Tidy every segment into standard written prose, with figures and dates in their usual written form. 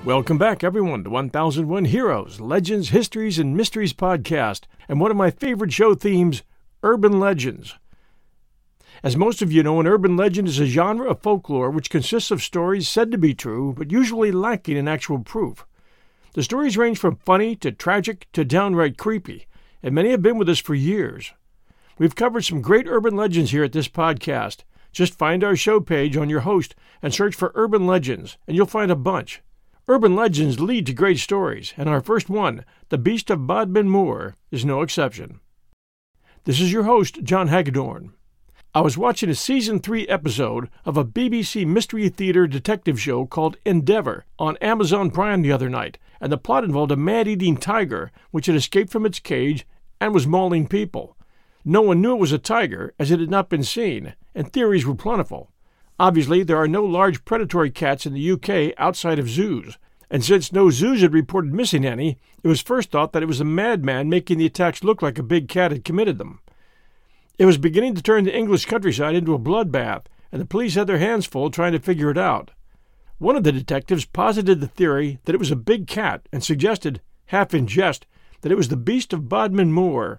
Welcome back, everyone, to 1001 Heroes, Legends, Histories, and Mysteries podcast, and one of my favorite show themes, urban legends. As most of you know, an urban legend is a genre of folklore which consists of stories said to be true, but usually lacking in actual proof. The stories range from funny to tragic to downright creepy, and many have been with us for years. We've covered some great urban legends here at this podcast. Just find our show page on your host and search for Urban Legends, and you'll find a bunch. Urban legends lead to great stories, and our first one, The Beast of Bodmin Moor, is no exception. This is your host, John Hagedorn. I was watching a Season 3 episode of a BBC Mystery Theater detective show called Endeavour on Amazon Prime the other night, and the plot involved a man-eating tiger which had escaped from its cage and was mauling people. No one knew it was a tiger, as it had not been seen, and theories were plentiful. Obviously, there are no large predatory cats in the UK outside of zoos, and since no zoos had reported missing any, it was first thought that it was a madman making the attacks look like a big cat had committed them. It was beginning to turn the English countryside into a bloodbath, and the police had their hands full trying to figure it out. One of the detectives posited the theory that it was a big cat and suggested, half in jest, that it was the Beast of Bodmin Moor.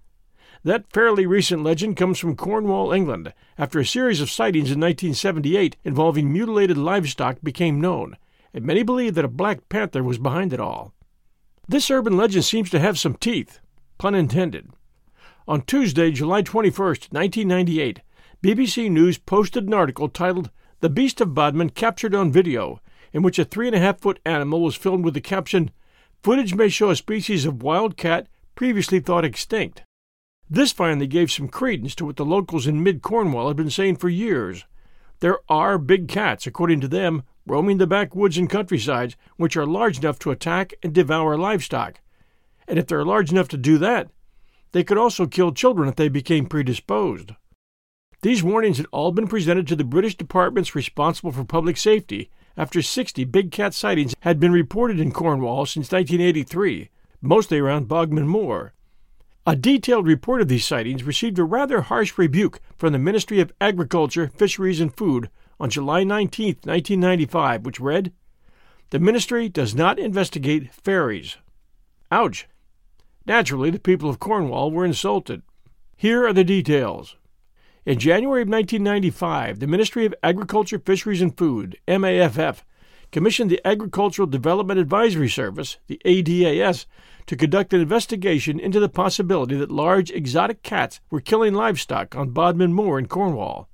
That fairly recent legend comes from Cornwall, England, after a series of sightings in 1978 involving mutilated livestock became known, and many believe that a black panther was behind it all. This urban legend seems to have some teeth, pun intended. On Tuesday, July 21st, 1998, BBC News posted an article titled The Beast of Bodmin Captured on Video, in which a 3.5-foot animal was filmed with the caption, "Footage may show a species of wild cat previously thought extinct." This finally gave some credence to what the locals in mid-Cornwall had been saying for years. There are big cats, according to them, roaming the backwoods and countrysides, which are large enough to attack and devour livestock. And if they're large enough to do that, they could also kill children if they became predisposed. These warnings had all been presented to the British departments responsible for public safety after 60 big cat sightings had been reported in Cornwall since 1983, mostly around Bodmin Moor. A detailed report of these sightings received a rather harsh rebuke from the Ministry of Agriculture, Fisheries and Food on July 19, 1995, which read, "The Ministry does not investigate fairies." Ouch! Naturally, the people of Cornwall were insulted. Here are the details. In January of 1995, the Ministry of Agriculture, Fisheries and Food, MAFF, commissioned the Agricultural Development Advisory Service, the ADAS, to conduct an investigation into the possibility that large exotic cats were killing livestock on Bodmin Moor in Cornwall.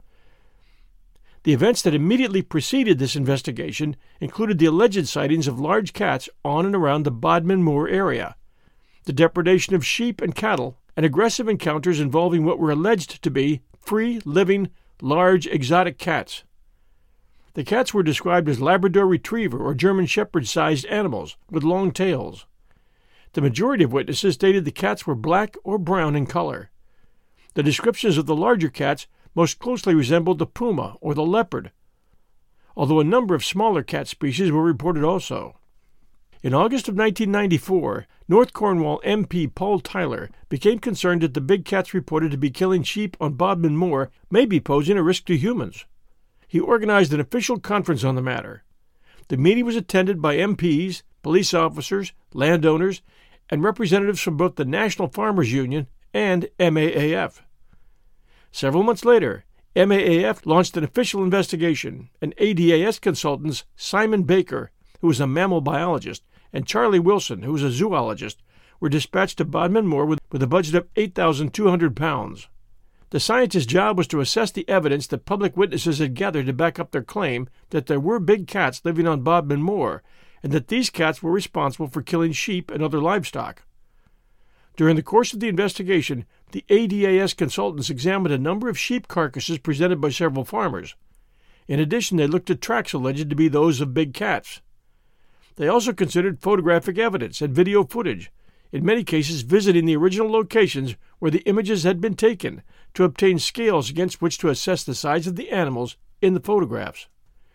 The events that immediately preceded this investigation included the alleged sightings of large cats on and around the Bodmin Moor area, the depredation of sheep and cattle, and aggressive encounters involving what were alleged to be free-living, large exotic cats. The cats were described as Labrador Retriever or German Shepherd-sized animals with long tails. The majority of witnesses stated the cats were black or brown in color. The descriptions of the larger cats most closely resembled the puma or the leopard, although a number of smaller cat species were reported also. In August of 1994, North Cornwall MP Paul Tyler became concerned that the big cats reported to be killing sheep on Bodmin Moor may be posing a risk to humans. He organized an official conference on the matter. The meeting was attended by MPs, police officers, landowners, and representatives from both the National Farmers Union and MAAF. Several months later, MAAF launched an official investigation, and ADAS consultants Simon Baker, who was a mammal biologist, and Charlie Wilson, who was a zoologist, were dispatched to Bodmin Moor with a budget of £8,200. The scientist's job was to assess the evidence that public witnesses had gathered to back up their claim that there were big cats living on Bodmin Moor, and that these cats were responsible for killing sheep and other livestock. During the course of the investigation, the ADAS consultants examined a number of sheep carcasses presented by several farmers. In addition, they looked at tracks alleged to be those of big cats. They also considered photographic evidence and video footage, in many cases visiting the original locations where the images had been taken to obtain scales against which to assess the size of the animals in the photographs.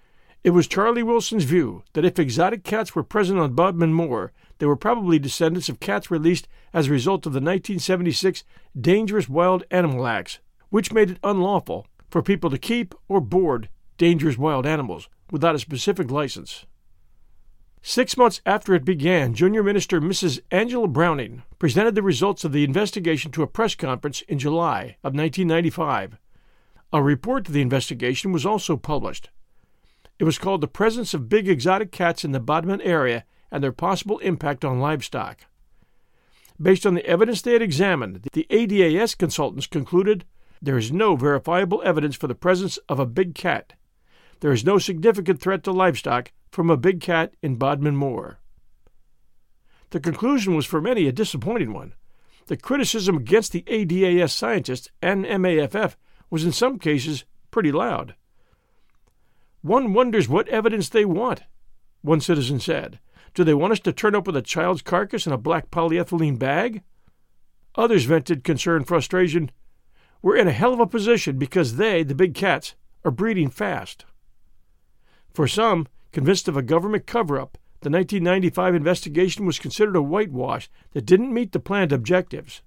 It was Charlie Wilson's view that if exotic cats were present on Bodmin Moor, they were probably descendants of cats released as a result of the 1976 Dangerous Wild Animal Acts, which made it unlawful for people to keep or board dangerous wild animals without a specific license. 6 months after it began, Junior Minister Mrs. Angela Browning presented the results of the investigation to a press conference in July of 1995. A report to the investigation was also published. It was called The Presence of Big Exotic Cats in the Bodmin Area and Their Possible Impact on Livestock. Based on the evidence they had examined, the ADAS consultants concluded there is no verifiable evidence for the presence of a big cat. There is no significant threat to livestock from a big cat in Bodmin Moor. The conclusion was for many a disappointing one. The criticism against the ADAS scientists and MAFF was in some cases pretty loud. One wonders what evidence they want, one citizen said. Do they want us to turn up with a child's carcass in a black polyethylene bag? Others vented concerned frustration. We're in a hell of a position because they, the big cats, are breeding fast. For some, convinced of a government cover-up, the 1995 investigation was considered a whitewash that didn't meet the planned objectives.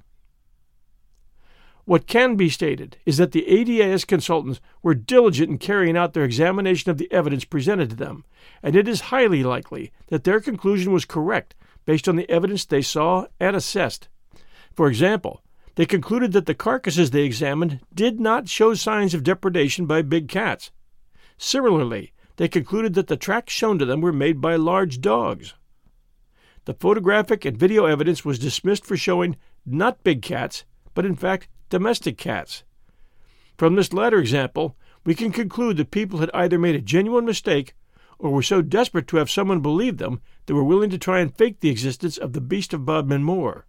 What can be stated is that the ADAS consultants were diligent in carrying out their examination of the evidence presented to them, and it is highly likely that their conclusion was correct based on the evidence they saw and assessed. For example, they concluded that the carcasses they examined did not show signs of depredation by big cats. Similarly, they concluded that the tracks shown to them were made by large dogs. The photographic and video evidence was dismissed for showing not big cats, but in fact domestic cats. From this latter example, we can conclude that people had either made a genuine mistake or were so desperate to have someone believe them they were willing to try and fake the existence of the beast of Bodmin Moor.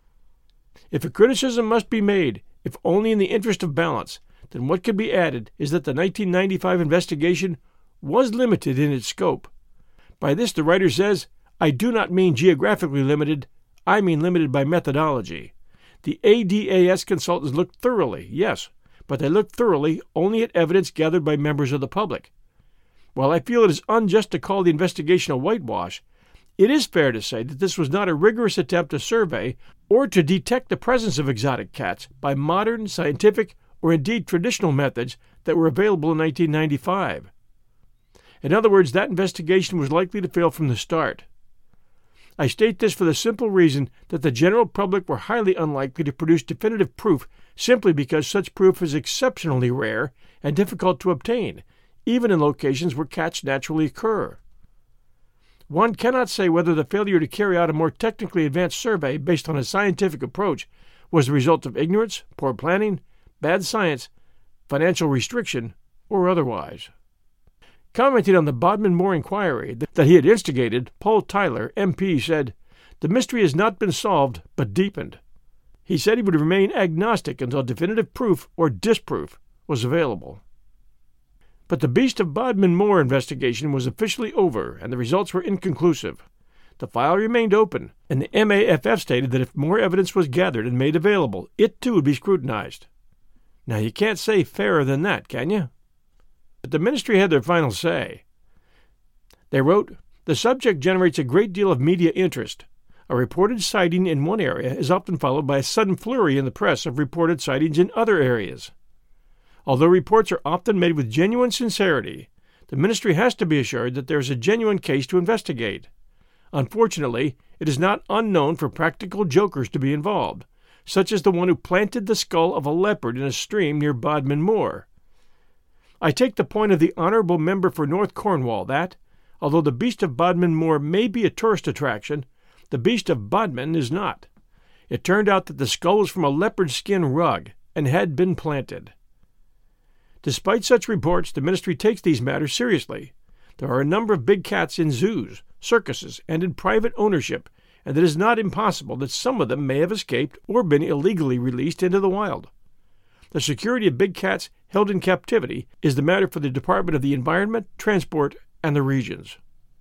If a criticism must be made, if only in the interest of balance, then what can be added is that the 1995 investigation was limited in its scope. By this the writer says, I do not mean geographically limited, I mean limited by methodology. The ADAS consultants looked thoroughly, yes, but they looked thoroughly only at evidence gathered by members of the public. While I feel it is unjust to call the investigation a whitewash, it is fair to say that this was not a rigorous attempt to survey or to detect the presence of exotic cats by modern, scientific, or indeed traditional methods that were available in 1995. In other words, that investigation was likely to fail from the start. I state this for the simple reason that the general public were highly unlikely to produce definitive proof simply because such proof is exceptionally rare and difficult to obtain, even in locations where cats naturally occur. One cannot say whether the failure to carry out a more technically advanced survey based on a scientific approach was the result of ignorance, poor planning, bad science, financial restriction, or otherwise. Commenting on the Bodmin Moor inquiry that he had instigated, Paul Tyler, MP, said, "The mystery has not been solved, but deepened." He said he would remain agnostic until definitive proof or disproof was available. But the Beast of Bodmin Moor investigation was officially over, and the results were inconclusive. The file remained open, and the MAFF stated that if more evidence was gathered and made available, it too would be scrutinized. Now you can't say fairer than that, can you? But the ministry had their final say. They wrote, "The subject generates a great deal of media interest. A reported sighting in one area is often followed by a sudden flurry in the press of reported sightings in other areas. Although reports are often made with genuine sincerity, the ministry has to be assured that there is a genuine case to investigate. Unfortunately, it is not unknown for practical jokers to be involved, such as the one who planted the skull of a leopard in a stream near Bodmin Moor. I take the point of the honourable member for North Cornwall that, although the Beast of Bodmin Moor may be a tourist attraction, the Beast of Bodmin is not. It turned out that the skull was from a leopard skin rug and had been planted." Despite such reports, the ministry takes these matters seriously. There are a number of big cats in zoos, circuses, and in private ownership, and it is not impossible that some of them may have escaped or been illegally released into the wild. The security of big cats held in captivity is the matter for the Department of the Environment, Transport, and the Regions.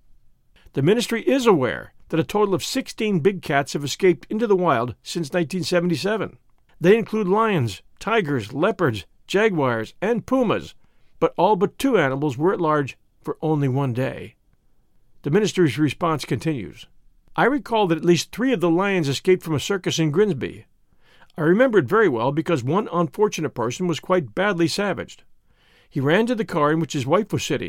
The ministry is aware that a total of 16 big cats have escaped into the wild since 1977. They include lions, tigers, leopards, jaguars, and pumas, but all but 2 animals were at large for only 1 day. The ministry's response continues. "I recall that at least 3 of the lions escaped from a circus in Grimsby. I remember it very well because one unfortunate person was quite badly savaged. He ran to the car in which his wife was sitting,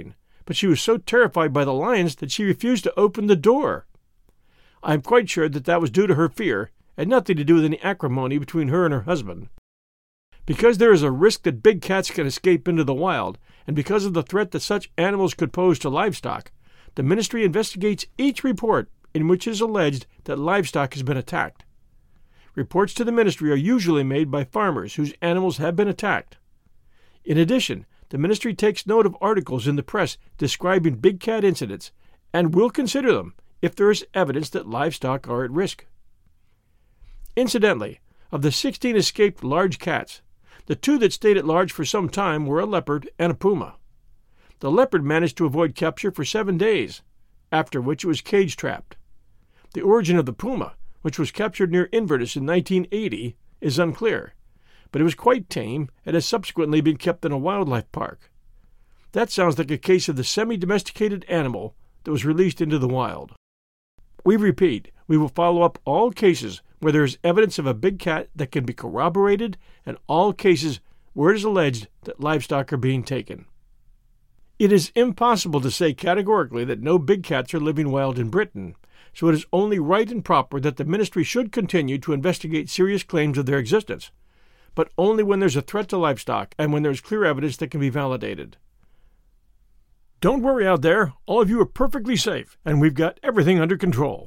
but she was so terrified by the lions that she refused to open the door. I am quite sure that was due to her fear, and nothing to do with any acrimony between her and her husband. Because there is a risk that big cats can escape into the wild, and because of the threat that such animals could pose to livestock, the ministry investigates each report in which it is alleged that livestock has been attacked. Reports to the ministry are usually made by farmers whose animals have been attacked. In addition, the ministry takes note of articles in the press describing big cat incidents and will consider them if there is evidence that livestock are at risk. Incidentally, of the 16 escaped large cats, the 2 that stayed at large for some time were a leopard and a puma. The leopard managed to avoid capture for 7 days, after which it was cage-trapped. The origin of the puma, which was captured near Inverness in 1980, is unclear, but it was quite tame and has subsequently been kept in a wildlife park. That sounds like a case of the semi-domesticated animal that was released into the wild. We repeat, we will follow up all cases where there is evidence of a big cat that can be corroborated and all cases where it is alleged that livestock are being taken. It is impossible to say categorically that no big cats are living wild in Britain, so it is only right and proper that the ministry should continue to investigate serious claims of their existence, but only when there's a threat to livestock and when there's clear evidence that can be validated. Don't worry out there, all of you are perfectly safe, and we've got everything under control.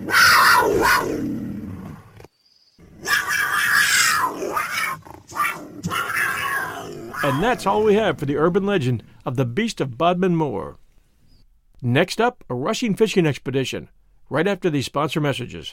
And that's all we have for the urban legend of the Beast of Bodmin Moor. Next up, a rushing fishing expedition, right after these sponsor messages.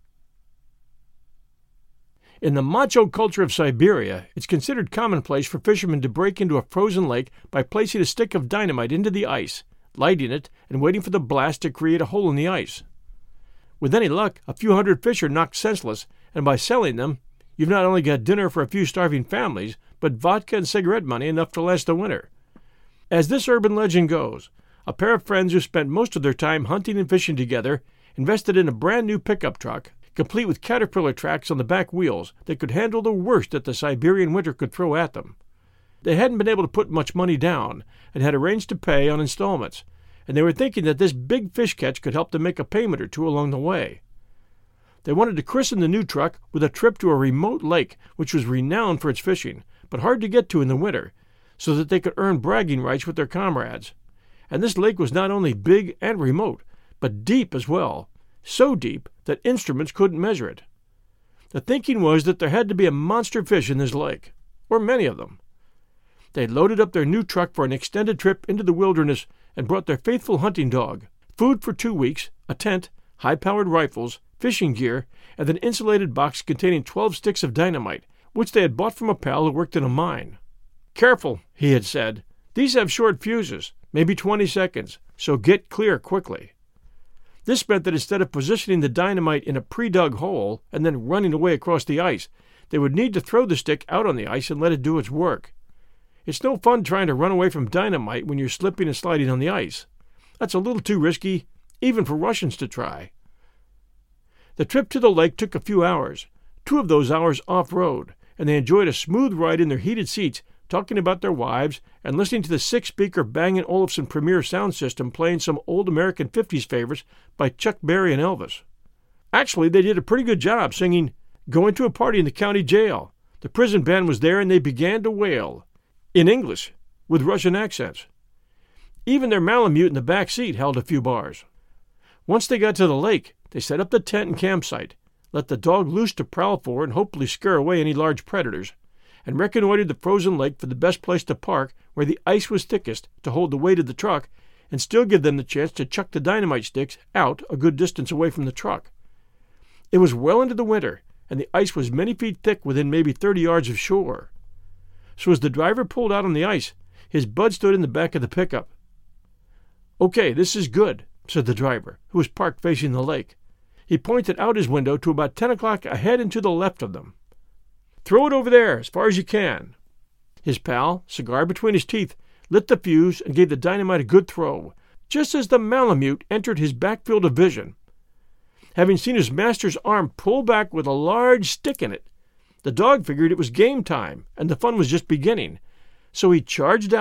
In the macho culture of Siberia, it's considered commonplace for fishermen to break into a frozen lake by placing a stick of dynamite into the ice, lighting it, and waiting for the blast to create a hole in the ice. With any luck, a few hundred fish are knocked senseless, and by selling them, you've not only got dinner for a few starving families, but vodka and cigarette money enough to last the winter. As this urban legend goes, a pair of friends who spent most of their time hunting and fishing together invested in a brand new pickup truck, complete with caterpillar tracks on the back wheels that could handle the worst that the Siberian winter could throw at them. They hadn't been able to put much money down and had arranged to pay on installments, and they were thinking that this big fish catch could help them make a payment or two along the way. They wanted to christen the new truck with a trip to a remote lake which was renowned for its fishing, but hard to get to in the winter, so that they could earn bragging rights with their comrades. And this lake was not only big and remote, but deep as well, so deep that instruments couldn't measure it. The thinking was that there had to be a monster fish in this lake, or many of them. They loaded up their new truck for an extended trip into the wilderness and brought their faithful hunting dog, food for 2 weeks, a tent, high-powered rifles, fishing gear, and an insulated box containing 12 sticks of dynamite, which they had bought from a pal who worked in a mine. "Careful," he had said. "These have short fuses, maybe 20 seconds, so get clear quickly." This meant that instead of positioning the dynamite in a pre-dug hole and then running away across the ice, they would need to throw the stick out on the ice and let it do its work. It's no fun trying to run away from dynamite when you're slipping and sliding on the ice. That's a little too risky, even for Russians to try. The trip to the lake took a few hours, 2 of those hours off-road, and they enjoyed a smooth ride in their heated seats, talking about their wives and listening to the 6-speaker Bang & Olufsen Premier sound system playing some old American 50s favorites by Chuck Berry and Elvis. Actually, they did a pretty good job singing "Going to a Party in the County Jail." The prison band was there and they began to wail, in English, with Russian accents. Even their Malamute in the back seat held a few bars. Once they got to the lake, they set up the tent and campsite, let the dog loose to prowl for and hopefully scare away any large predators, and reconnoitered the frozen lake for the best place to park where the ice was thickest to hold the weight of the truck and still give them the chance to chuck the dynamite sticks out a good distance away from the truck. It was well into the winter, and the ice was many feet thick within maybe 30 yards of shore. So as the driver pulled out on the ice, his bud stood in the back of the pickup. "Okay, this is good," said the driver, who was parked facing the lake. He pointed out his window to about 10 o'clock ahead and to the left of them. "Throw it over there, as far as you can." His pal, cigar between his teeth, lit the fuse and gave the dynamite a good throw, just as the Malamute entered his backfield of vision. Having seen his master's arm pull back with a large stick in it, the dog figured it was game time and the fun was just beginning, so he charged out,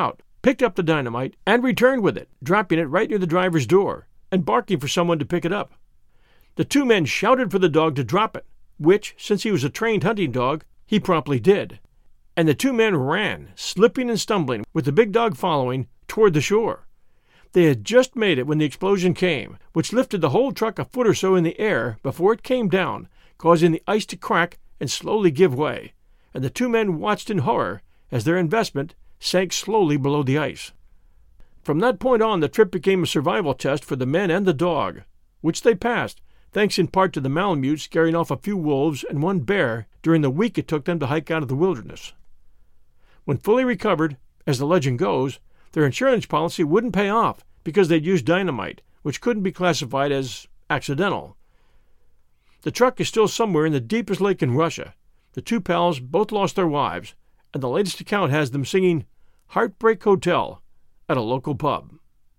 picked up the dynamite, and returned with it, dropping it right near the driver's door and barking for someone to pick it up. The two men shouted for the dog to drop it, which, since he was a trained hunting dog, he promptly did. And the two men ran, slipping and stumbling, with the big dog following, toward the shore. They had just made it when the explosion came, which lifted the whole truck a foot or so in the air before it came down, causing the ice to crack and slowly give way, and the two men watched in horror as their investment sank slowly below the ice. From that point on, the trip became a survival test for the men and the dog, which they passed, thanks in part to the Malamute scaring off a few wolves and one bear during the week it took them to hike out of the wilderness. When fully recovered, as the legend goes, their insurance policy wouldn't pay off because they'd used dynamite, which couldn't be classified as accidental. The truck is still somewhere in the deepest lake in Russia. The two pals both lost their wives, and the latest account has them singing Heartbreak Hotel at a local pub.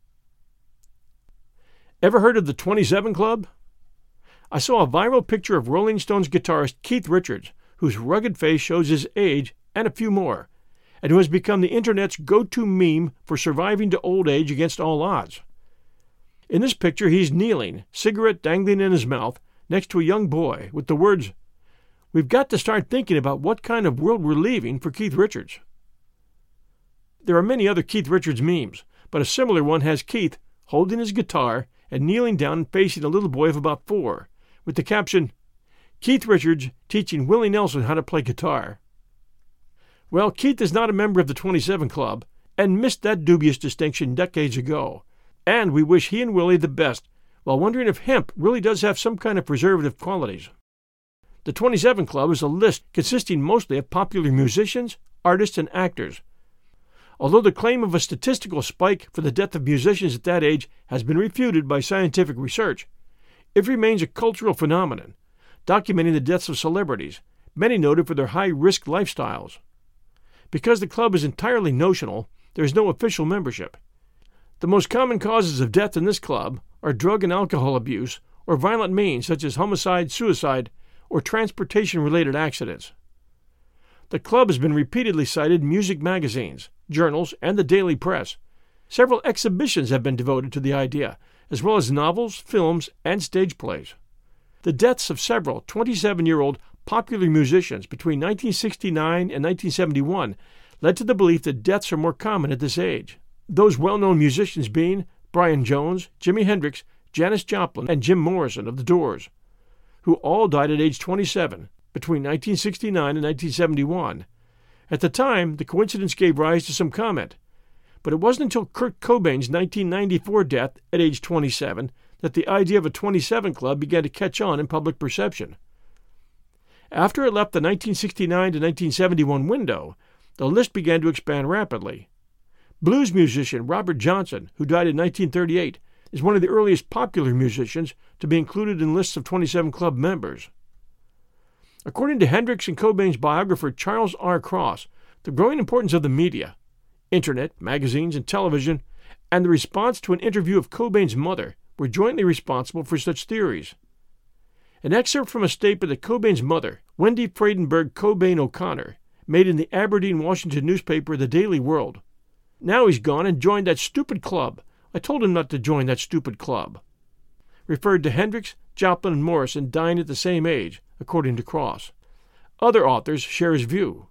Ever heard of the 27 Club? I saw a viral picture of Rolling Stones guitarist Keith Richards, whose rugged face shows his age and a few more, and who has become the internet's go-to meme for surviving to old age against all odds. In this picture, he's kneeling, cigarette dangling in his mouth, next to a young boy, with the words, "We've got to start thinking about what kind of world we're leaving for Keith Richards." There are many other Keith Richards memes, but a similar one has Keith holding his guitar and kneeling down and facing a little boy of about 4, with the caption, "Keith Richards teaching Willie Nelson how to play guitar." Well, Keith is not a member of the 27 Club and missed that dubious distinction decades ago, and we wish he and Willie the best while wondering if hemp really does have some kind of preservative qualities. The 27 Club is a list consisting mostly of popular musicians, artists, and actors. Although the claim of a statistical spike for the death of musicians at that age has been refuted by scientific research, it remains a cultural phenomenon, documenting the deaths of celebrities, many noted for their high-risk lifestyles. Because the club is entirely notional, there is no official membership. The most common causes of death in this club are drug and alcohol abuse or violent means such as homicide, suicide, or transportation-related accidents. The club has been repeatedly cited in music magazines, journals, and the daily press. Several exhibitions have been devoted to the idea, as well as novels, films, and stage plays. The deaths of several 27-year-old popular musicians between 1969 and 1971 led to the belief that deaths are more common at this age. Those well-known musicians being Brian Jones, Jimi Hendrix, Janis Joplin, and Jim Morrison of The Doors, who all died at age 27 between 1969 and 1971. At the time, the coincidence gave rise to some comment, but it wasn't until Kurt Cobain's 1994 death at age 27 that the idea of a 27 Club began to catch on in public perception. After it left the 1969 to 1971 window, the list began to expand rapidly. Blues musician Robert Johnson, who died in 1938, is one of the earliest popular musicians to be included in lists of 27 Club members. According to Hendrix and Cobain's biographer Charles R. Cross, the growing importance of the media, internet, magazines, and television, and the response to an interview of Cobain's mother were jointly responsible for such theories. An excerpt from a statement that Cobain's mother, Wendy Friedenberg Cobain O'Connor, made in the Aberdeen, Washington newspaper The Daily World. "Now he's gone and joined that stupid club. I told him not to join that stupid club," referred to Hendrix, Joplin, and Morrison dying at the same age, according to Cross. Other authors share his view.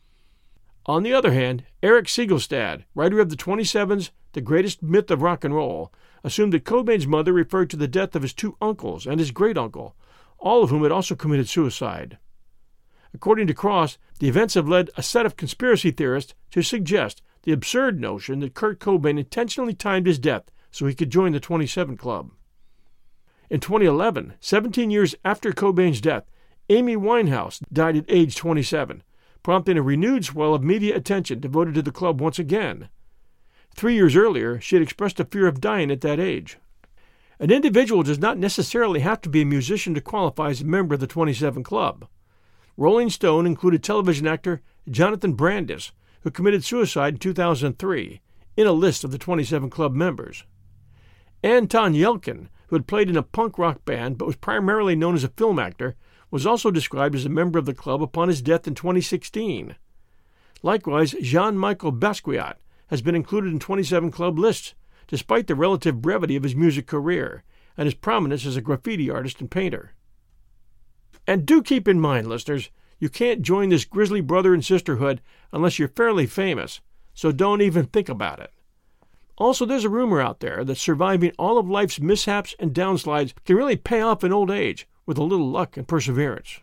On the other hand, Eric Siegelstad, writer of the 27's The Greatest Myth of Rock and Roll, assumed that Cobain's mother referred to the death of his 2 uncles and his great-uncle, all of whom had also committed suicide. According to Cross, the events have led a set of conspiracy theorists to suggest the absurd notion that Kurt Cobain intentionally timed his death so he could join the 27 Club. In 2011, 17 years after Cobain's death, Amy Winehouse died at age 27, prompting a renewed swell of media attention devoted to the club once again. 3 years earlier, she had expressed a fear of dying at that age. An individual does not necessarily have to be a musician to qualify as a member of the 27 Club. Rolling Stone included television actor Jonathan Brandis, who committed suicide in 2003, in a list of the 27 Club members. Anton Yelkin, who had played in a punk rock band but was primarily known as a film actor, was also described as a member of the club upon his death in 2016. Likewise, Jean-Michel Basquiat, has been included in 27 Club lists, despite the relative brevity of his music career and his prominence as a graffiti artist and painter. And do keep in mind, listeners, you can't join this grisly brother and sisterhood unless you're fairly famous, so don't even think about it. Also, there's a rumor out there that surviving all of life's mishaps and downslides can really pay off in old age with a little luck and perseverance.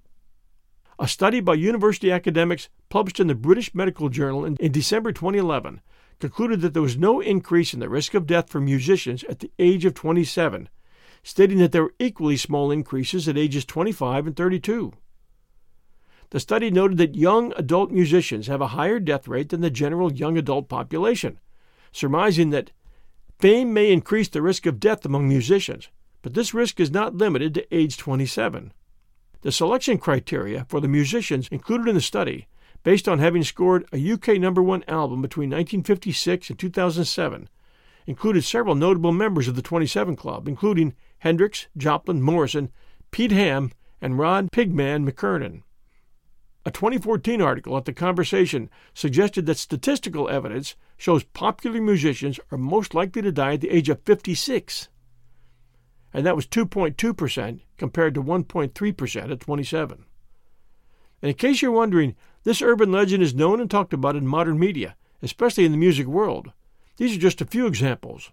A study by university academics published in the British Medical Journal in December 2011 concluded that there was no increase in the risk of death for musicians at the age of 27, stating that there were equally small increases at ages 25 and 32. The study noted that young adult musicians have a higher death rate than the general young adult population, surmising that fame may increase the risk of death among musicians, but this risk is not limited to age 27. The selection criteria for the musicians included in the study, based on having scored a UK #1 album between 1956 and 2007, included several notable members of the 27 Club, including Hendrix, Joplin, Morrison, Pete Ham, and Rod Pigman McKernan. A 2014 article at The Conversation suggested that statistical evidence shows popular musicians are most likely to die at the age of 56, and that was 2.2% compared to 1.3% at 27. And in case you're wondering, this urban legend is known and talked about in modern media, especially in the music world. These are just a few examples.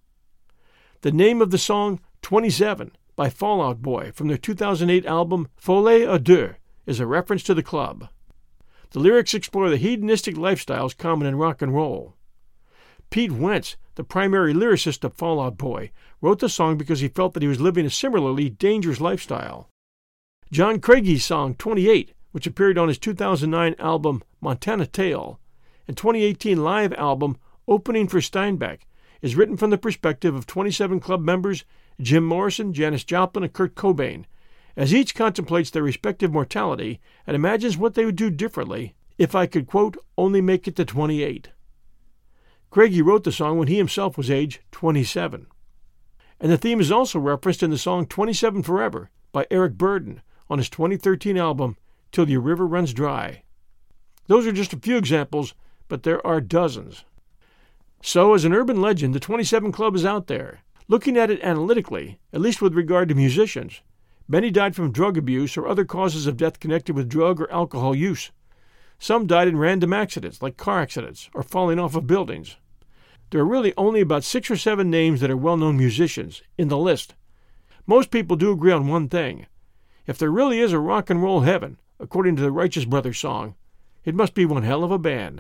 The name of the song 27 by Fall Out Boy from their 2008 album Folie à Deux is a reference to the club. The lyrics explore the hedonistic lifestyles common in rock and roll. Pete Wentz, the primary lyricist of Fall Out Boy, wrote the song because he felt that he was living a similarly dangerous lifestyle. John Craigie's song 28, which appeared on his 2009 album Montana Tale, and 2018 live album Opening for Steinbeck, is written from the perspective of 27 Club members Jim Morrison, Janis Joplin, and Kurt Cobain, as each contemplates their respective mortality and imagines what they would do differently if I could, quote, only make it to 28. Craigie wrote the song when he himself was age 27. And the theme is also referenced in the song 27 Forever by Eric Burdon on his 2013 album Till Your River Runs Dry. Those are just a few examples, but there are dozens. So, as an urban legend, the 27 Club is out there. Looking at it analytically, at least with regard to musicians, many died from drug abuse or other causes of death connected with drug or alcohol use. Some died in random accidents, like car accidents or falling off of buildings. There are really only about 6 or 7 names that are well-known musicians in the list. Most people do agree on one thing. If there really is a rock and roll heaven, according to the Righteous Brothers song, it must be one hell of a band.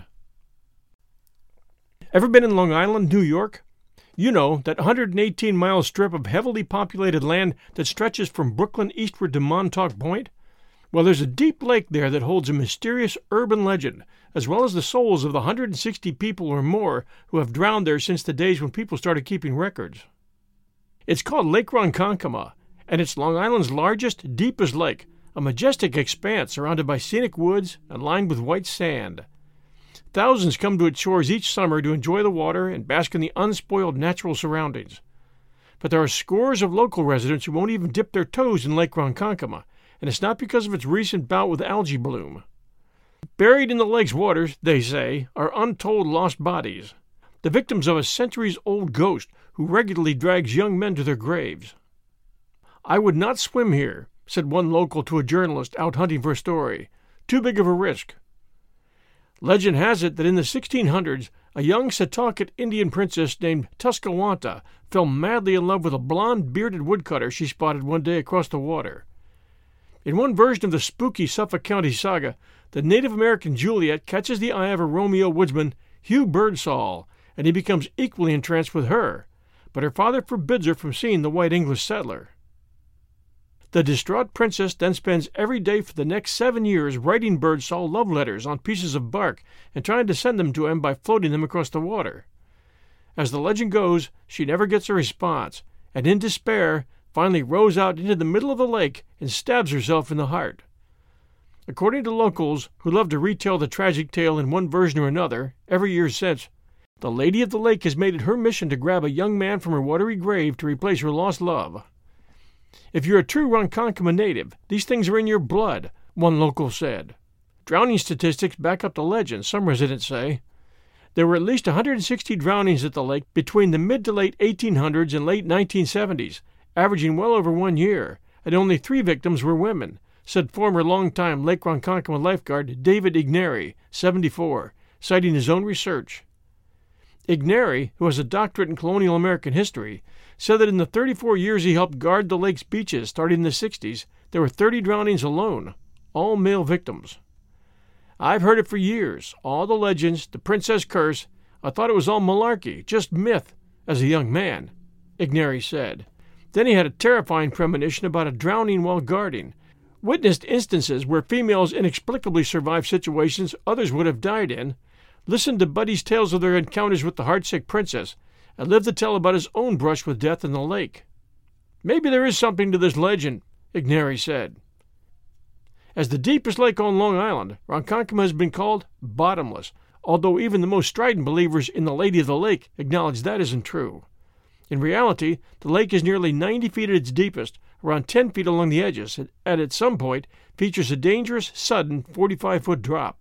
Ever been in Long Island, New York? You know, that 118-mile strip of heavily populated land that stretches from Brooklyn eastward to Montauk Point? Well, there's a deep lake there that holds a mysterious urban legend, as well as the souls of the 160 people or more who have drowned there since the days when people started keeping records. It's called Lake Ronkonkoma, and it's Long Island's largest, deepest lake, a majestic expanse surrounded by scenic woods and lined with white sand. Thousands come to its shores each summer to enjoy the water and bask in the unspoiled natural surroundings. But there are scores of local residents who won't even dip their toes in Lake Ronkonkoma, and it's not because of its recent bout with algae bloom. Buried in the lake's waters, they say, are untold lost bodies, the victims of a centuries-old ghost who regularly drags young men to their graves. "I would not swim here," said one local to a journalist out hunting for a story. "Too big of a risk." Legend has it that in the 1600s, a young Setauket Indian princess named Tuscawanta fell madly in love with a blond, bearded woodcutter she spotted one day across the water. In one version of the spooky Suffolk County saga, the Native American Juliet catches the eye of her Romeo woodsman, Hugh Birdsall, and he becomes equally entranced with her, but her father forbids her from seeing the white English settler. The distraught princess then spends every day for the next 7 years writing Birdsall love letters on pieces of bark and trying to send them to him by floating them across the water. As the legend goes, she never gets a response, and in despair finally rows out into the middle of the lake and stabs herself in the heart. According to locals, who love to retell the tragic tale in one version or another every year since, the Lady of the Lake has made it her mission to grab a young man from her watery grave to replace her lost love. "If you're a true Ronkonkoma native, these things are in your blood," one local said. Drowning statistics back up the legend, some residents say. There were at least 160 drownings at the lake between the mid to late 1800s and late 1970s, averaging well over 1 year, and only 3 victims were women, said former longtime Lake Ronkonkoma lifeguard David Igneri, 74, citing his own research. Igneri, who has a doctorate in colonial American history, said that in the 34 years he helped guard the lake's beaches starting in the 60s, there were 30 drownings alone, all male victims. I've heard it for years, all the legends, the princess curse. I thought it was all malarkey, just myth, as a young man, Igneri said. Then he had a terrifying premonition about a drowning while guarding, witnessed instances where females inexplicably survived situations others would have died in, listened to buddies' tales of their encounters with the heartsick princess, and lived to tell about his own brush with death in the lake. Maybe there is something to this legend, Igneri said. As the deepest lake on Long Island, Ronkonkoma has been called bottomless, although even the most strident believers in the Lady of the Lake acknowledge that isn't true. In reality, the lake is nearly 90 feet at its deepest, around 10 feet along the edges, and at some point features a dangerous, sudden 45-foot drop.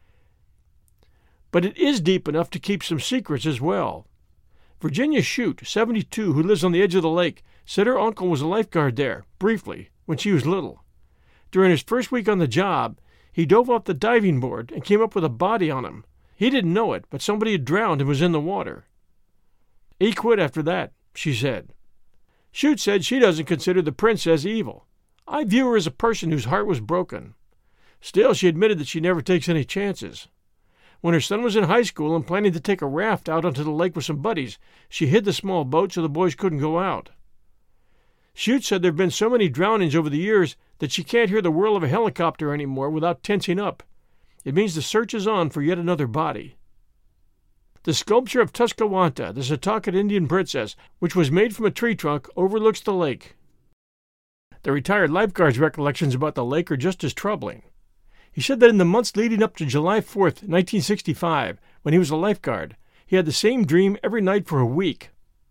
But it is deep enough to keep some secrets as well. Virginia Shute, 72, who lives on the edge of the lake, said her uncle was a lifeguard there, briefly, when she was little. During his first week on the job, he dove off the diving board and came up with a body on him. He didn't know it, but somebody had drowned and was in the water. He quit after that, she said. Shute said she doesn't consider the princess evil. I view her as a person whose heart was broken. Still, she admitted that she never takes any chances. When her son was in high school and planning to take a raft out onto the lake with some buddies, she hid the small boat so the boys couldn't go out. Shute said there have been so many drownings over the years that she can't hear the whirl of a helicopter anymore without tensing up. It means the search is on for yet another body. The sculpture of Tuscawanta, the Setauket Indian princess, which was made from a tree trunk, overlooks the lake. The retired lifeguard's recollections about the lake are just as troubling. He said that in the months leading up to July 4th, 1965, when he was a lifeguard, he had the same dream every night for a week.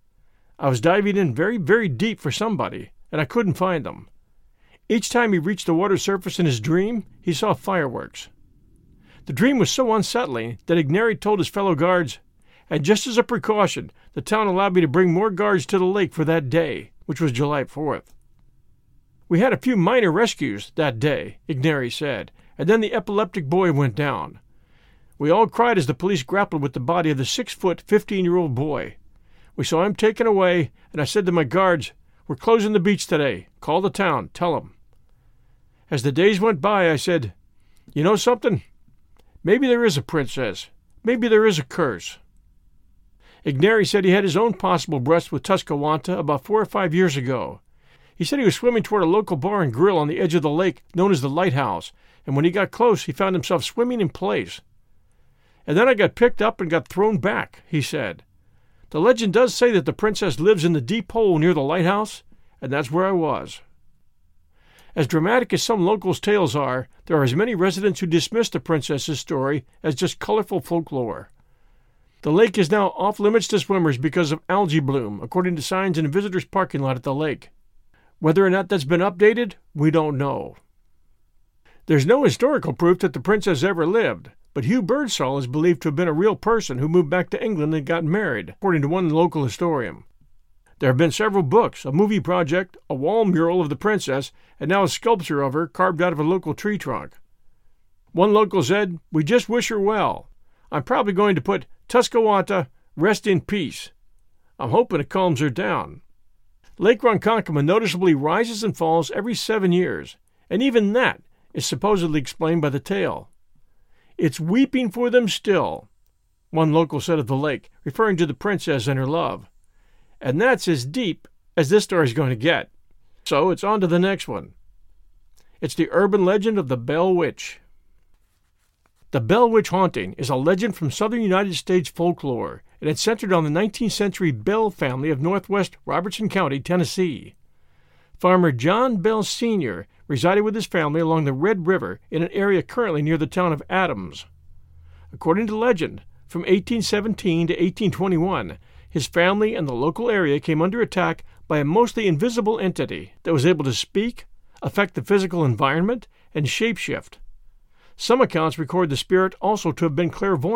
I was diving in very, very deep for somebody, and I couldn't find them. Each time he reached the water surface in his dream, he saw fireworks. The dream was so unsettling that Igneri told his fellow guards, and just as a precaution, the town allowed me to bring more guards to the lake for that day, which was July 4th. We had a few minor rescues that day, Igneri said, and then the epileptic boy went down. We all cried as the police grappled with the body of the 6-foot, 15-year-old boy. We saw him taken away, and I said to my guards, "We're closing the beach today. Call the town. Tell them." As the days went by, I said, "You know something? Maybe there is a princess. Maybe there is a curse." Igneri said he had his own possible brush with Tuscawanta about 4 or 5 years ago. He said he was swimming toward a local bar and grill on the edge of the lake known as the Lighthouse, and when he got close, he found himself swimming in place. "And then I got picked up and got thrown back," he said. "The legend does say that the princess lives in the deep hole near the lighthouse, and that's where I was." As dramatic as some locals' tales are, there are as many residents who dismiss the princess's story as just colorful folklore. The lake is now off-limits to swimmers because of algae bloom, according to signs in a visitor's parking lot at the lake. Whether or not that's been updated, we don't know. There's no historical proof that the princess ever lived, but Hugh Birdsall is believed to have been a real person who moved back to England and got married, according to one local historian. There have been several books, a movie project, a wall mural of the princess, and now a sculpture of her carved out of a local tree trunk. One local said, "We just wish her well. I'm probably going to put Tuscawanta, rest in peace. I'm hoping it calms her down." Lake Ronkonkoma noticeably rises and falls every 7 years, and even that is supposedly explained by the tale. "It's weeping for them still," one local said of the lake, referring to the princess and her love. And that's as deep as this story's going to get. So it's on to the next one. It's the urban legend of the Bell Witch. The Bell Witch haunting is a legend from southern United States folklore, and it's centered on the 19th century Bell family of northwest Robertson County, Tennessee. Farmer John Bell Sr. resided with his family along the Red River in an area currently near the town of Adams. According to legend, from 1817 to 1821, his family and the local area came under attack by a mostly invisible entity that was able to speak, affect the physical environment, and shapeshift. Some accounts record the spirit also to have been clairvoyant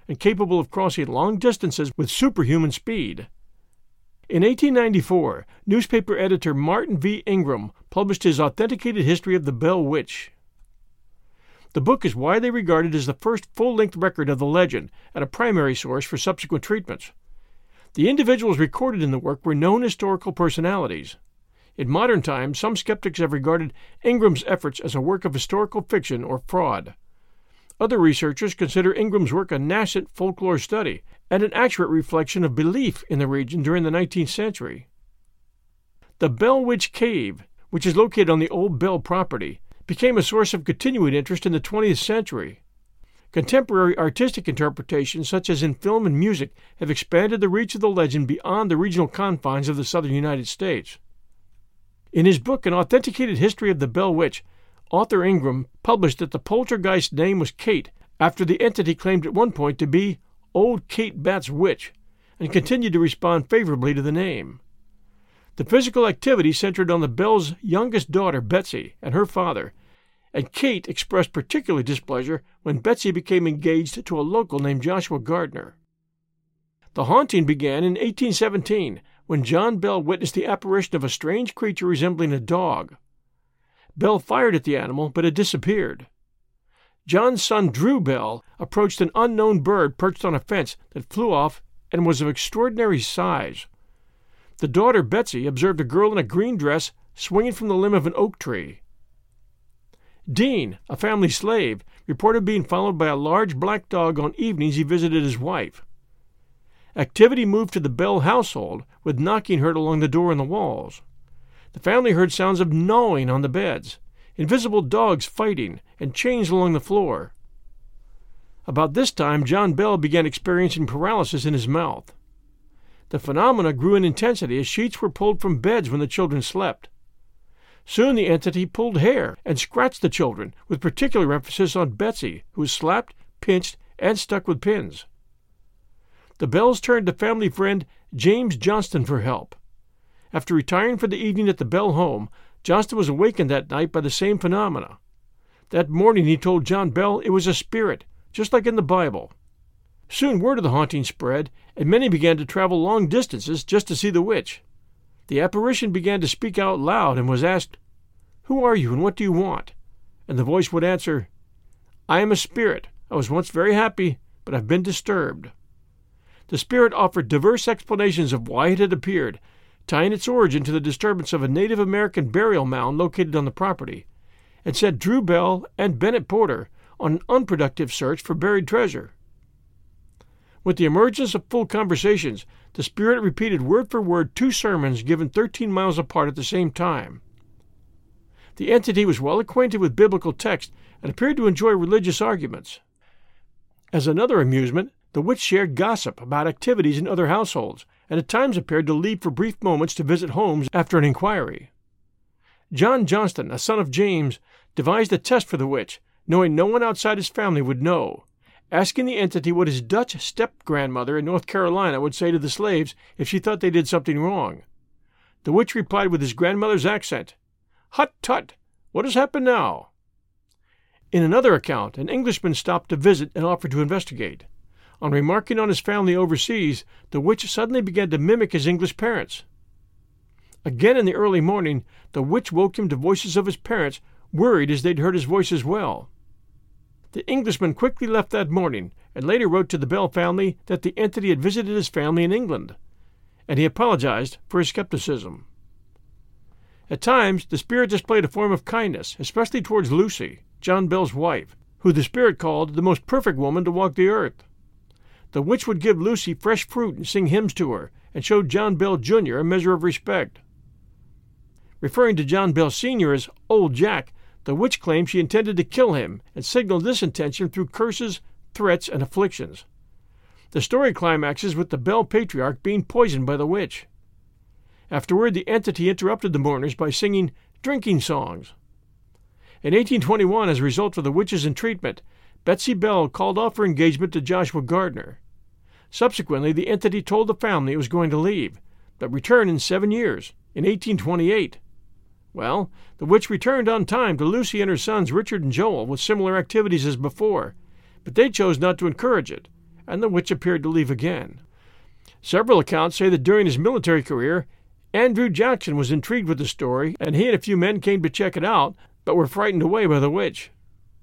and capable of crossing long distances with superhuman speed. In 1894, newspaper editor Martin V. Ingram published his authenticated history of the Bell Witch. The book is widely regarded as the first full-length record of the legend and a primary source for subsequent treatments. The individuals recorded in the work were known historical personalities. In modern times, some skeptics have regarded Ingram's efforts as a work of historical fiction or fraud. Other researchers consider Ingram's work a nascent folklore study and an accurate reflection of belief in the region during the 19th century. The Bell Witch Cave, which is located on the old Bell property, became a source of continuing interest in the 20th century. Contemporary artistic interpretations, such as in film and music, have expanded the reach of the legend beyond the regional confines of the southern United States. In his book, An Authenticated History of the Bell Witch, author Ingram published that the poltergeist's name was Kate, after the entity claimed at one point to be Old Kate Bat's Witch, and continued to respond favorably to the name. The physical activity centered on the Bell's youngest daughter, Betsy, and her father, and Kate expressed particular displeasure when Betsy became engaged to a local named Joshua Gardner. The haunting began in 1817, when John Bell witnessed the apparition of a strange creature resembling a dog. Bell fired at the animal, but it disappeared. John's son Drew Bell approached an unknown bird perched on a fence that flew off and was of extraordinary size. The daughter, Betsy, observed a girl in a green dress swinging from the limb of an oak tree. Dean, a family slave, reported being followed by a large black dog on evenings he visited his wife. Activity moved to the Bell household, with knocking heard along the door and the walls. The family heard sounds of gnawing on the beds, invisible dogs fighting, and chains along the floor. About this time, John Bell began experiencing paralysis in his mouth. The phenomena grew in intensity as sheets were pulled from beds when the children slept. Soon the entity pulled hair and scratched the children, with particular emphasis on Betsy, who was slapped, pinched, and stuck with pins. The Bells turned to family friend James Johnston for help. After retiring for the evening at the Bell home, Johnston was awakened that night by the same phenomena. That morning he told John Bell it was a spirit, just like in the Bible. Soon word of the haunting spread, and many began to travel long distances just to see the witch. The apparition began to speak out loud and was asked, "Who are you and what do you want?" And the voice would answer, "I am a spirit. I was once very happy, but I've been disturbed." The spirit offered diverse explanations of why it had appeared, tying its origin to the disturbance of a Native American burial mound located on the property, and set Drew Bell and Bennett Porter on an unproductive search for buried treasure. With the emergence of full conversations, the spirit repeated word for word 2 sermons given 13 miles apart at the same time. The entity was well acquainted with biblical text and appeared to enjoy religious arguments. As another amusement, the witch shared gossip about activities in other households, and at times appeared to leave for brief moments to visit homes after an inquiry. John Johnston, a son of James, devised a test for the witch, knowing no one outside his family would know, asking the entity what his Dutch step-grandmother in North Carolina would say to the slaves if she thought they did something wrong. The witch replied with his grandmother's accent, "Hut, tut! What has happened now?" In another account, an Englishman stopped to visit and offered to investigate. On remarking on his family overseas, the witch suddenly began to mimic his English parents. Again in the early morning, the witch woke him to voices of his parents, worried as they'd heard his voice as well. The Englishman quickly left that morning, and later wrote to the Bell family that the entity had visited his family in England, and he apologized for his skepticism. At times, the spirit displayed a form of kindness, especially towards Lucy, John Bell's wife, who the spirit called the most perfect woman to walk the earth. The witch would give Lucy fresh fruit and sing hymns to her, and showed John Bell Jr. a measure of respect. Referring to John Bell Sr. as Old Jack, the witch claimed she intended to kill him and signaled this intention through curses, threats, and afflictions. The story climaxes with the Bell patriarch being poisoned by the witch. Afterward, the entity interrupted the mourners by singing drinking songs. In 1821, as a result of the witch's entreatment, Betsy Bell called off her engagement to Joshua Gardner. Subsequently, the entity told the family it was going to leave, but returned in 7 years, in 1828. Well, the witch returned on time to Lucy and her sons Richard and Joel with similar activities as before, but they chose not to encourage it, and the witch appeared to leave again. Several accounts say that during his military career, Andrew Jackson was intrigued with the story, and he and a few men came to check it out, but were frightened away by the witch.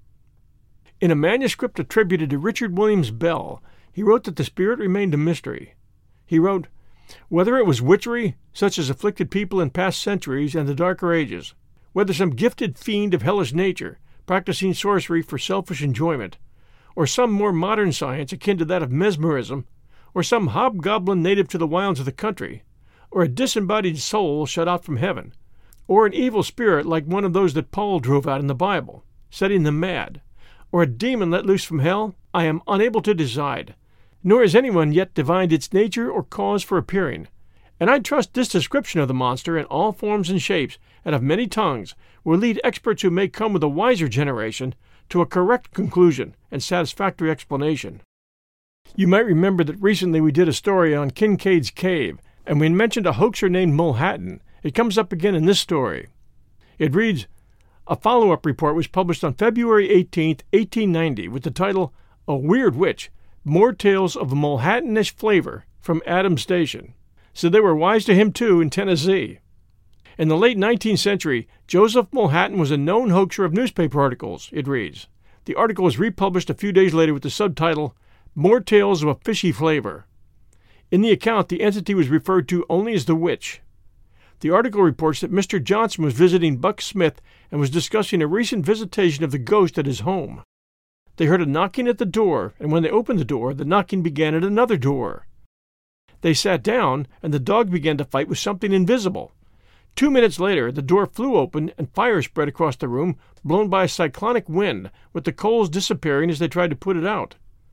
In a manuscript attributed to Richard Williams Bell, he wrote that the spirit remained a mystery. He wrote, "Whether it was witchery, such as afflicted people in past centuries and the darker ages, whether some gifted fiend of hellish nature, practicing sorcery for selfish enjoyment, or some more modern science akin to that of mesmerism, or some hobgoblin native to the wilds of the country, or a disembodied soul shut out from heaven, or an evil spirit like one of those that Paul drove out in the Bible, setting them mad, or a demon let loose from hell, I am unable to decide, nor has anyone yet divined its nature or cause for appearing. And I trust this description of the monster in all forms and shapes, and of many tongues, will lead experts who may come with a wiser generation to a correct conclusion and satisfactory explanation." You might remember that recently we did a story on Kincaid's Cave, and we mentioned a hoaxer named Mulhattan. It comes up again in this story. It reads, a follow-up report was published on February 18, 1890, with the title, A Weird Witch, More Tales of a Mulhattanish Flavor from Adams Station. So they were wise to him, too, in Tennessee. In the late 19th century, Joseph Mulhattan was a known hoaxer of newspaper articles, it reads. The article was republished a few days later with the subtitle, More Tales of a Fishy Flavor. In the account, the entity was referred to only as the witch. The article reports that Mr. Johnson was visiting Buck Smith and was discussing a recent visitation of the ghost at his home. They heard a knocking at the door, and when they opened the door, the knocking began at another door. They sat down, and the dog began to fight with something invisible. 2 minutes later, the door flew open, and fire spread across the room, blown by a cyclonic wind, with the coals disappearing as they tried to put it out.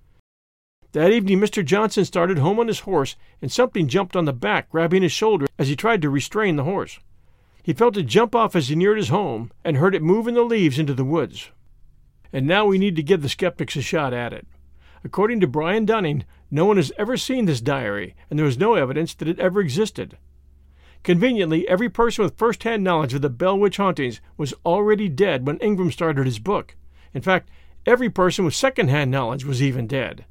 That evening, Mr. Johnson started home on his horse, and something jumped on the back, grabbing his shoulder as he tried to restrain the horse. He felt it jump off as he neared his home, and heard it move in the leaves into the woods. And now we need to give the skeptics a shot at it. According to Brian Dunning, no one has ever seen this diary, and there is no evidence that it ever existed. Conveniently, every person with first-hand knowledge of the Bell Witch hauntings was already dead when Ingram started his book. In fact, every person with second-hand knowledge was even dead.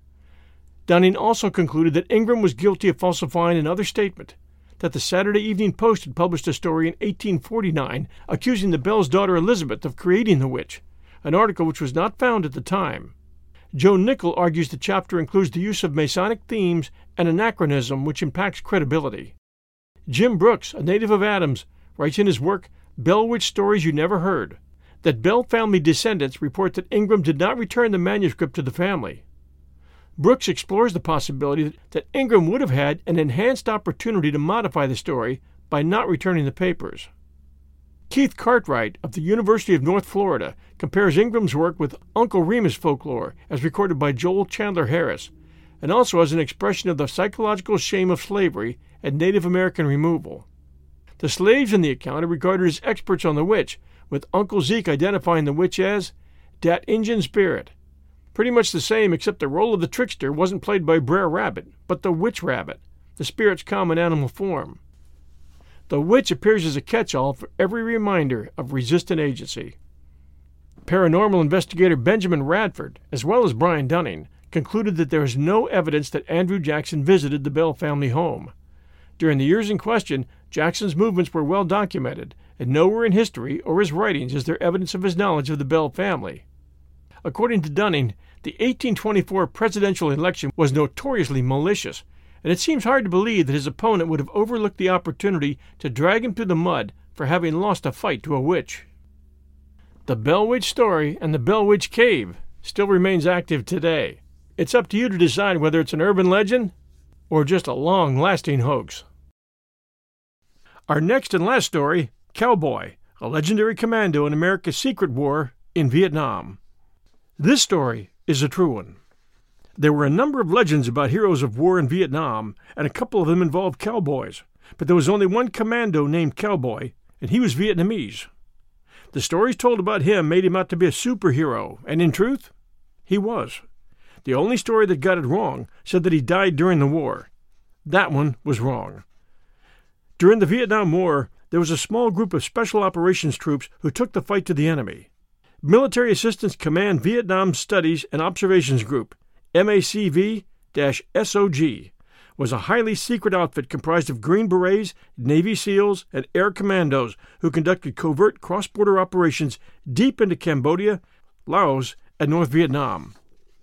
Dunning also concluded that Ingram was guilty of falsifying another statement, that the Saturday Evening Post had published a story in 1849 accusing the Bell's daughter Elizabeth of creating the witch, an article which was not found at the time. Joe Nickell argues the chapter includes the use of Masonic themes and anachronism which impacts credibility. Jim Brooks, a native of Adams, writes in his work Bell Witch Stories You Never Heard that Bell family descendants report that Ingram did not return the manuscript to the family. Brooks explores the possibility that Ingram would have had an enhanced opportunity to modify the story by not returning the papers. Keith Cartwright of the University of North Florida compares Ingram's work with Uncle Remus folklore as recorded by Joel Chandler Harris, and also as an expression of the psychological shame of slavery and Native American removal. The slaves in the account are regarded as experts on the witch, with Uncle Zeke identifying the witch as "dat Injun spirit." Pretty much the same, except the role of the trickster wasn't played by Brer Rabbit, but the Witch Rabbit, the spirit's common animal form. The witch appears as a catch-all for every reminder of resistant agency. Paranormal investigator Benjamin Radford, as well as Brian Dunning, concluded that there is no evidence that Andrew Jackson visited the Bell family home. During the years in question, Jackson's movements were well documented, and nowhere in history or his writings is there evidence of his knowledge of the Bell family. According to Dunning, the 1824 presidential election was notoriously malicious, and it seems hard to believe that his opponent would have overlooked the opportunity to drag him through the mud for having lost a fight to a witch. The Bell Witch story and the Bell Witch Cave still remains active today. It's up to you to decide whether it's an urban legend or just a long-lasting hoax. Our next and last story, Cowboy, a legendary commando in America's secret war in Vietnam. This story is a true one. There were a number of legends about heroes of war in Vietnam, and a couple of them involved cowboys, but there was only one commando named Cowboy, and he was Vietnamese. The stories told about him made him out to be a superhero, and in truth, he was. The only story that got it wrong said that he died during the war. That one was wrong. During the Vietnam War, there was a small group of Special Operations troops who took the fight to the enemy. Military Assistance Command Vietnam Studies and Observations Group, MACV-SOG, was a highly secret outfit comprised of Green Berets, Navy SEALs, and Air Commandos who conducted covert cross-border operations deep into Cambodia, Laos, and North Vietnam.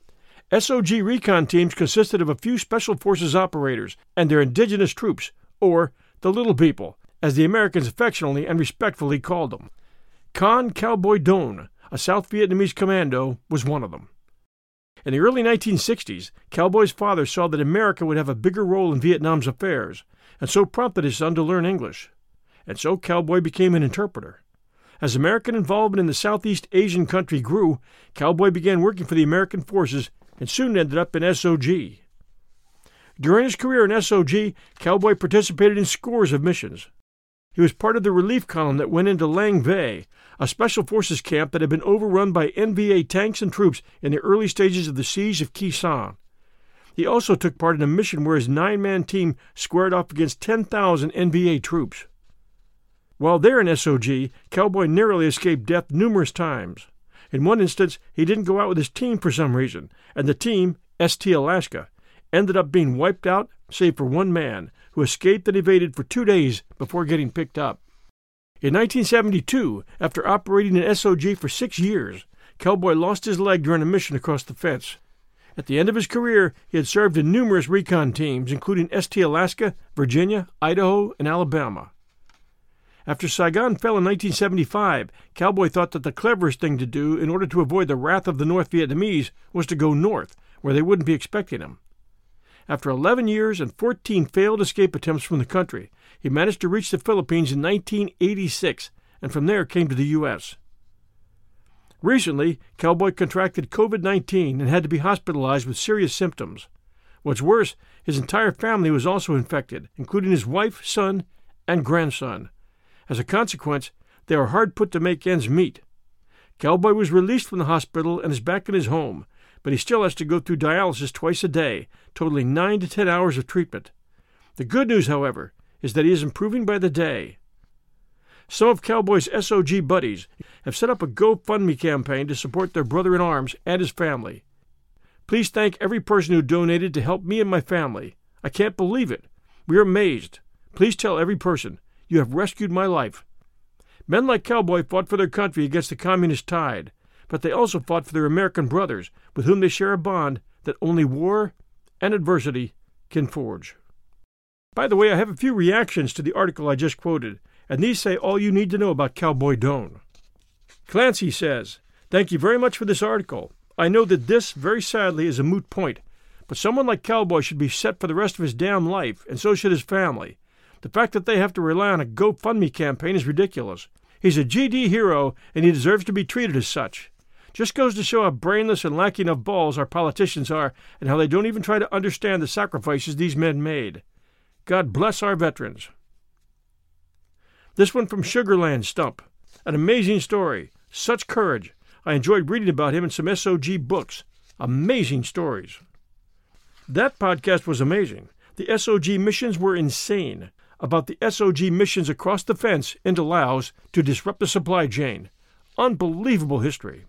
SOG recon teams consisted of a few Special Forces operators and their indigenous troops, or the Little People, as the Americans affectionately and respectfully called them. Con Cowboy Don, a South Vietnamese commando, was one of them. In the early 1960s, Cowboy's father saw that America would have a bigger role in Vietnam's affairs, and so prompted his son to learn English. And so Cowboy became an interpreter. As American involvement in the Southeast Asian country grew, Cowboy began working for the American forces and soon ended up in SOG. During his career in SOG, Cowboy participated in scores of missions. He was part of the relief column that went into Lang Vay, a Special Forces camp that had been overrun by NVA tanks and troops in the early stages of the siege of Khe Sanh. He also took part in a mission where his 9-man team squared off against 10,000 NVA troops. While there in SOG, Cowboy narrowly escaped death numerous times. In one instance, he didn't go out with his team for some reason, and the team, ST Alaska, ended up being wiped out save for one man, who escaped and evaded for 2 days before getting picked up. In 1972, after operating in SOG for 6 years, Cowboy lost his leg during a mission across the fence. At the end of his career, he had served in numerous recon teams, including ST Alaska, Virginia, Idaho, and Alabama. After Saigon fell in 1975, Cowboy thought that the cleverest thing to do in order to avoid the wrath of the North Vietnamese was to go north, where they wouldn't be expecting him. After 11 years and 14 failed escape attempts from the country, he managed to reach the Philippines in 1986, and from there came to the U.S. Recently, Cowboy contracted COVID-19 and had to be hospitalized with serious symptoms. What's worse, his entire family was also infected, including his wife, son, and grandson. As a consequence, they are hard put to make ends meet. Cowboy was released from the hospital and is back in his home, but he still has to go through dialysis twice a day, totaling 9 to 10 hours of treatment. The good news, however, is that he is improving by the day. Some of Cowboy's SOG buddies have set up a GoFundMe campaign to support their brother-in-arms and his family. Please thank every person who donated to help me and my family. I can't believe it. We are amazed. Please tell every person, you have rescued my life. Men like Cowboy fought for their country against the communist tide, but they also fought for their American brothers, with whom they share a bond that only war and adversity can forge. By the way, I have a few reactions to the article I just quoted, and these say all you need to know about Cowboy Don. Clancy says, "Thank you very much for this article. I know that this, very sadly, is a moot point, but someone like Cowboy should be set for the rest of his damn life, and so should his family. The fact that they have to rely on a GoFundMe campaign is ridiculous. He's a GD hero, and he deserves to be treated as such. Just goes to show how brainless and lacking of balls our politicians are, and how they don't even try to understand the sacrifices these men made. God bless our veterans." This one from Sugarland Stump. An amazing story. Such courage. I enjoyed reading about him in some SOG books. Amazing stories. That podcast was amazing. The SOG missions were insane. About the SOG missions across the fence into Laos to disrupt the supply chain. Unbelievable history.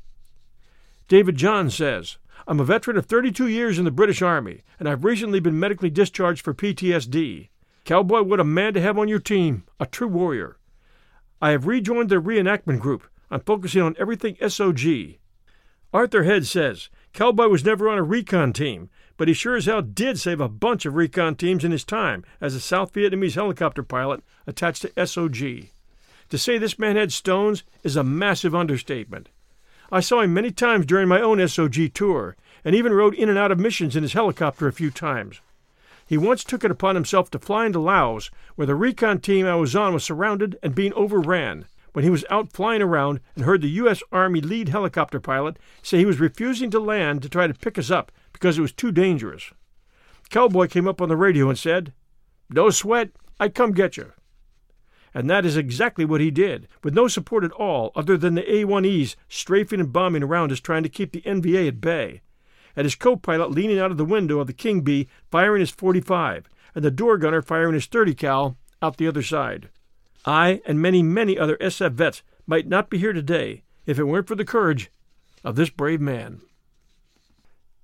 David John says, "I'm a veteran of 32 years in the British Army, and I've recently been medically discharged for PTSD. Cowboy, what a man to have on your team, a true warrior. I have rejoined the reenactment group. I'm focusing on everything SOG. Arthur Head says, Cowboy was never on a recon team, but he sure as hell did save a bunch of recon teams in his time as a South Vietnamese helicopter pilot attached to SOG. To say this man had stones is a massive understatement. I saw him many times during my own SOG tour, and even rode in and out of missions in his helicopter a few times. He once took it upon himself to fly into Laos, where the recon team I was on was surrounded and being overran, when he was out flying around and heard the U.S. Army lead helicopter pilot say he was refusing to land to try to pick us up because it was too dangerous. Cowboy came up on the radio and said, 'No sweat, I'd come get you.' And that is exactly what he did, with no support at all other than the A-1Es strafing and bombing around us trying to keep the NVA at bay, and his co-pilot leaning out of the window of the King Bee firing his .45, and the door gunner firing his .30 cal out the other side. I and many, many other SF vets might not be here today if it weren't for the courage of this brave man."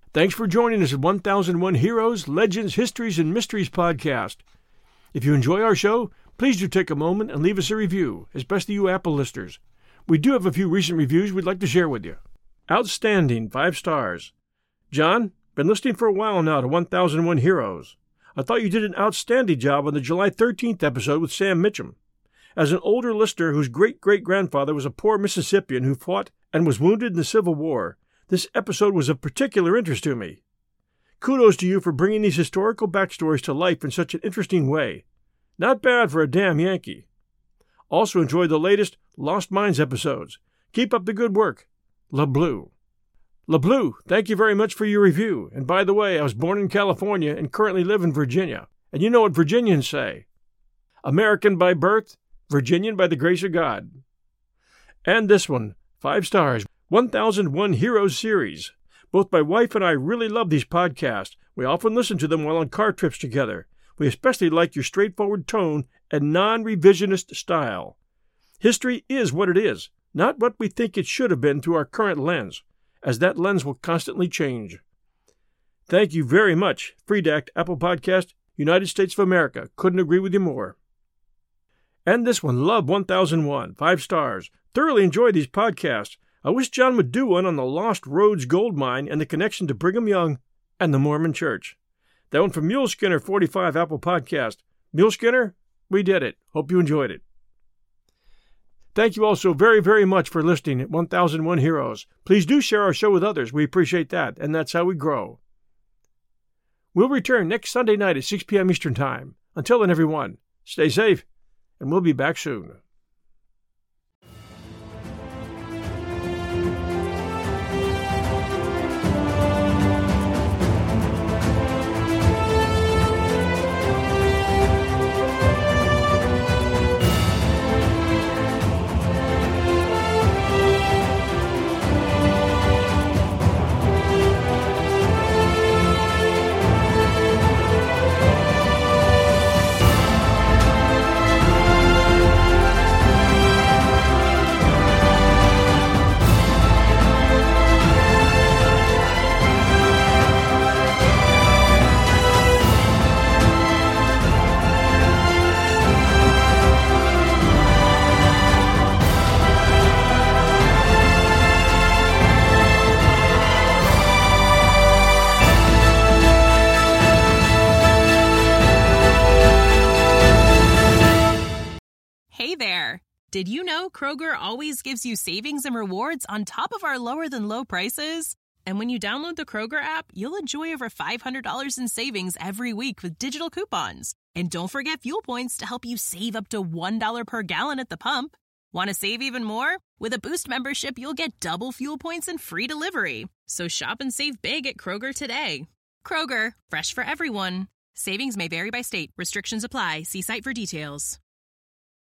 Thanks for joining us at 1001 Heroes, Legends, Histories, and Mysteries podcast. If you enjoy our show, please do take a moment and leave us a review, especially you Apple listeners. We do have a few recent reviews we'd like to share with you. Outstanding, 5 stars. John, been listening for a while now to 1001 Heroes. I thought you did an outstanding job on the July 13th episode with Sam Mitchum. As an older listener whose great-great-grandfather was a poor Mississippian who fought and was wounded in the Civil War, this episode was of particular interest to me. Kudos to you for bringing these historical backstories to life in such an interesting way. Not bad for a damn Yankee. Also enjoyed the latest Lost Mines episodes. Keep up the good work. LeBlue. LeBlue, thank you very much for your review. And by the way, I was born in California and currently live in Virginia. And you know what Virginians say. American by birth, Virginian by the grace of God. And this one, 5 stars. 1001 Heroes series. Both my wife and I really love these podcasts. We often listen to them while on car trips together. We especially like your straightforward tone and non-revisionist style. History is what it is, not what we think it should have been through our current lens, as that lens will constantly change. Thank you very much, Freedact, Apple Podcast, United States of America. Couldn't agree with you more. And this one, Love 1001, 5 stars. Thoroughly enjoy these podcasts. I wish John would do one on the Lost Roads gold mine and the connection to Brigham Young and the Mormon Church. That one from Mule Skinner 45 Apple Podcast. Mule Skinner, we did it. Hope you enjoyed it. Thank you all so very, very much for listening at 1001 Heroes. Please do share our show with others. We appreciate that, and that's how we grow. We'll return next Sunday night at 6 p.m. Eastern Time. Until then, everyone, stay safe, and we'll be back soon. Did you know Kroger always gives you savings and rewards on top of our lower-than-low prices? And when you download the Kroger app, you'll enjoy over $500 in savings every week with digital coupons. And don't forget fuel points to help you save up to $1 per gallon at the pump. Want to save even more? With a Boost membership, you'll get double fuel points and free delivery. So shop and save big at Kroger today. Kroger, fresh for everyone. Savings may vary by state. Restrictions apply. See site for details.